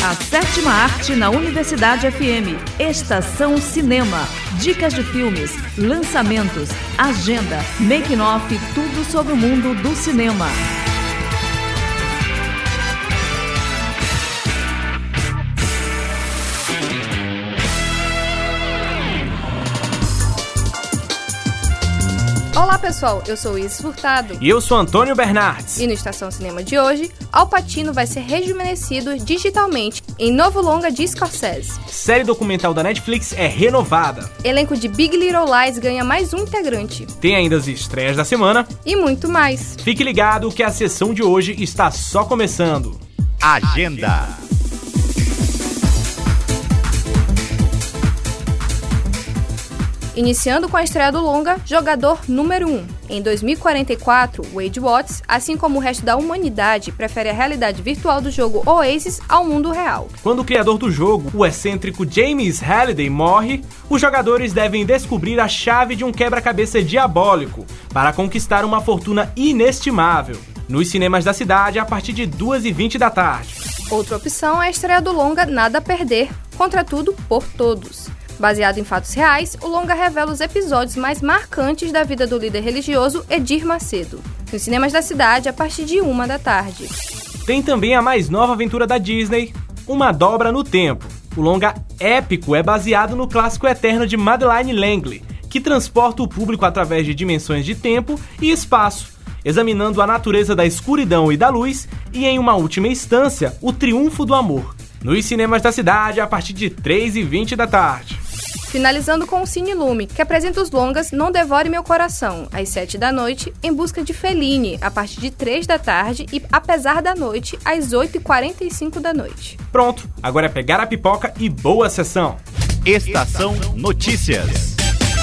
A sétima arte na Universidade FM. Estação Cinema. Dicas de filmes, lançamentos, agenda, making-off, tudo sobre o mundo do cinema. Olá pessoal, eu sou Isis Furtado. E eu sou Antônio Bernardes. E no Estação Cinema de hoje, Al Pacino vai ser rejuvenescido digitalmente em novo longa de Scorsese. Série documental da Netflix é renovada. Elenco de Big Little Lies ganha mais um integrante. Tem ainda as estreias da semana. E muito mais. Fique ligado que a sessão de hoje está só começando. Agenda. Iniciando com a estreia do longa Jogador Número 1. Em 2044, Wade Watts, assim como o resto da humanidade, prefere a realidade virtual do jogo Oasis ao mundo real. Quando o criador do jogo, o excêntrico James Halliday, morre, os jogadores devem descobrir a chave de um quebra-cabeça diabólico para conquistar uma fortuna inestimável. Nos cinemas da cidade, a partir de 2h20 da tarde. Outra opção é a estreia do longa Nada a Perder, Contra Tudo por Todos. Baseado em fatos reais, o longa revela os episódios mais marcantes da vida do líder religioso Edir Macedo, nos cinemas da cidade a partir de 1h da tarde. Tem também a mais nova aventura da Disney, Uma Dobra no Tempo. O longa épico é baseado no clássico eterno de Madeline Langley, que transporta o público através de dimensões de tempo e espaço, examinando a natureza da escuridão e da luz e, em uma última instância, o triunfo do amor. Nos cinemas da cidade a partir de 3h20 da tarde. Finalizando com o Cine Lume, que apresenta os longas Não Devore Meu Coração, às 7 da noite, Em Busca de Fellini, a partir de 3 da tarde e Apesar da Noite, às 8h45 da noite. Pronto, agora é pegar a pipoca e boa sessão. Estação Notícias.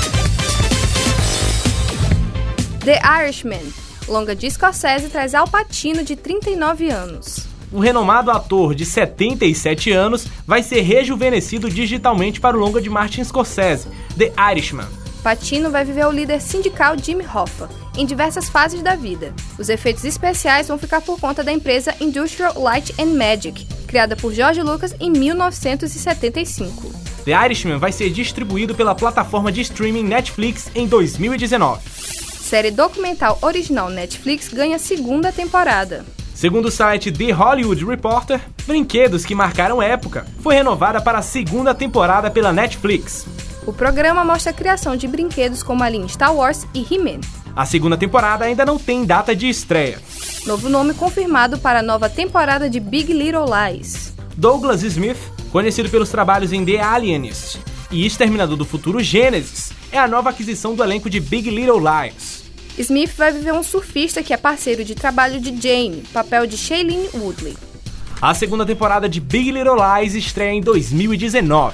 The Irishman, longa de Scorsese, traz Al Pacino de 39 anos. O renomado ator de 77 anos vai ser rejuvenescido digitalmente para o longa de Martin Scorsese, The Irishman. Pacino vai viver o líder sindical Jimmy Hoffa em diversas fases da vida. Os efeitos especiais vão ficar por conta da empresa Industrial Light and Magic, criada por George Lucas em 1975. The Irishman vai ser distribuído pela plataforma de streaming Netflix em 2019. Série documental original Netflix ganha segunda temporada. Segundo o site The Hollywood Reporter, Brinquedos que Marcaram Época foi renovada para a segunda temporada pela Netflix. O programa mostra a criação de brinquedos como a linha Star Wars e He-Man. A segunda temporada ainda não tem data de estreia. Novo nome confirmado para a nova temporada de Big Little Lies. Douglas Smith, conhecido pelos trabalhos em The Alienist e Exterminador do Futuro Gênesis, é a nova aquisição do elenco de Big Little Lies. Smith vai viver um surfista que é parceiro de trabalho de Jane, papel de Shailene Woodley. A segunda temporada de Big Little Lies estreia em 2019.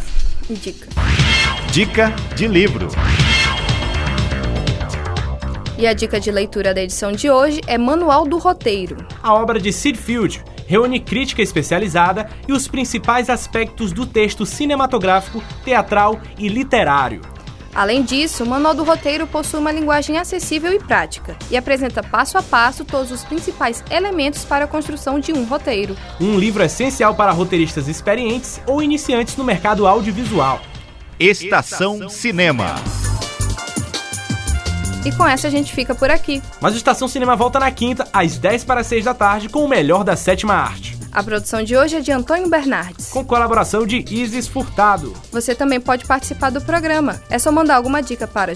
Dica de livro. E a dica de leitura da edição de hoje é Manual do Roteiro. A obra de Sid Field reúne crítica especializada e os principais aspectos do texto cinematográfico, teatral e literário. Além disso, o Manual do Roteiro possui uma linguagem acessível e prática e apresenta passo a passo todos os principais elementos para a construção de um roteiro. Um livro essencial para roteiristas experientes ou iniciantes no mercado audiovisual. Estação Cinema. E com essa a gente fica por aqui. Mas o Estação Cinema volta na quinta, às 10 para 6 da tarde, com o melhor da sétima arte. A produção de hoje é de Antônio Bernardes, com colaboração de Isis Furtado. Você também pode participar do programa. É só mandar alguma dica para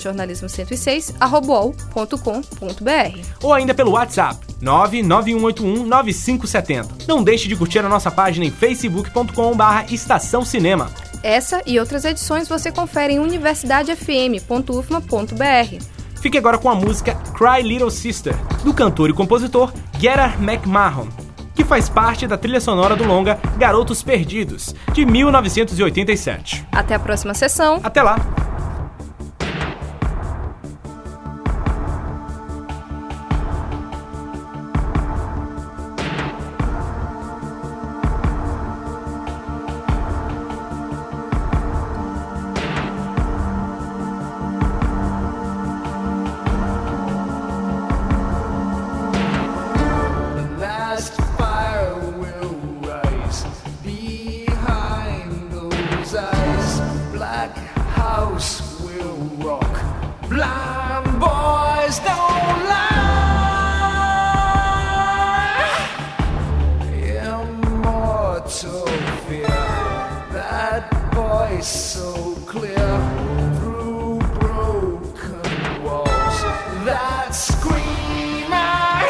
jornalismo106@uol.com.br ou ainda pelo WhatsApp 991819570. Não deixe de curtir a nossa página em facebook.com/Estação Cinema. Essa e outras edições você confere em universidadefm.ufma.br. Fique agora com a música Cry Little Sister, do cantor e compositor Gerard McMahon, que faz parte da trilha sonora do longa Garotos Perdidos, de 1987. Até a próxima sessão. Até lá! Fire will rise. Be house will rock. Blind boys don't lie. Immortal fear, that voice so clear through broken walls. That scream I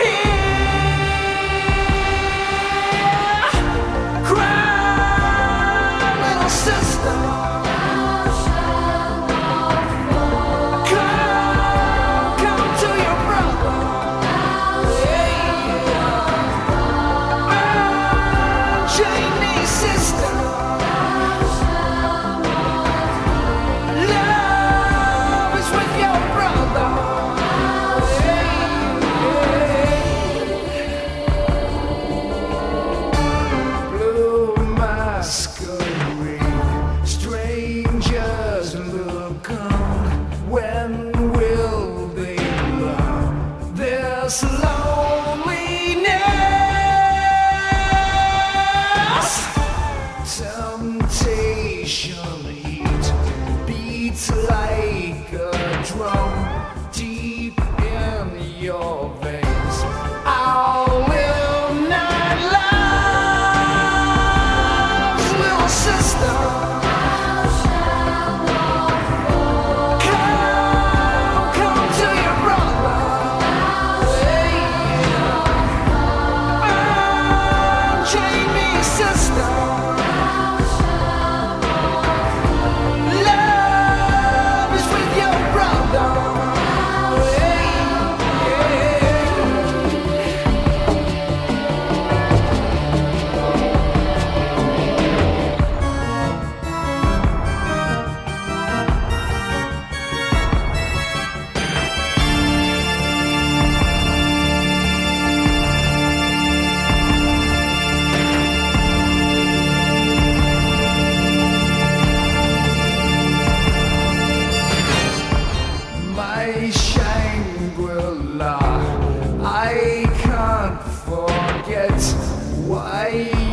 hear. Cry, little sister. Like a drum deep in your veins, I'll live 9 lives, little sister. Come to your brother. Unchain me, sister. Shangri-La, I can't forget why